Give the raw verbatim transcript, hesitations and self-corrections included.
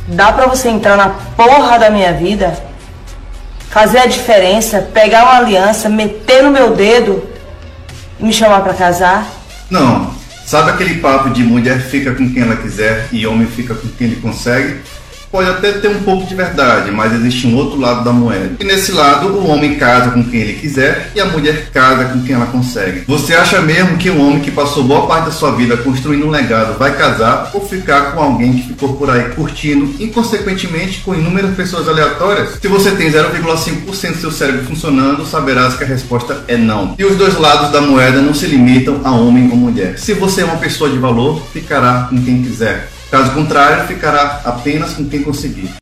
Dá pra você entrar na porra da minha vida, fazer a diferença, pegar uma aliança, meter no meu dedo e me chamar pra casar? Não. Sabe aquele papo de mulher fica com quem ela quiser e homem fica com quem ele consegue? Pode até ter um pouco de verdade, mas existe um outro lado da moeda. E nesse lado, o homem casa com quem ele quiser e a mulher casa com quem ela consegue. Você acha mesmo que um homem que passou boa parte da sua vida construindo um legado vai casar ou ficar com alguém que ficou por aí curtindo, inconsequentemente com inúmeras pessoas aleatórias? Se você tem zero vírgula cinco por cento do seu cérebro funcionando, saberás que a resposta é não. E os dois lados da moeda não se limitam a homem ou mulher. Se você é uma pessoa de valor, ficará com quem quiser. Caso contrário, ficará apenas com quem conseguir.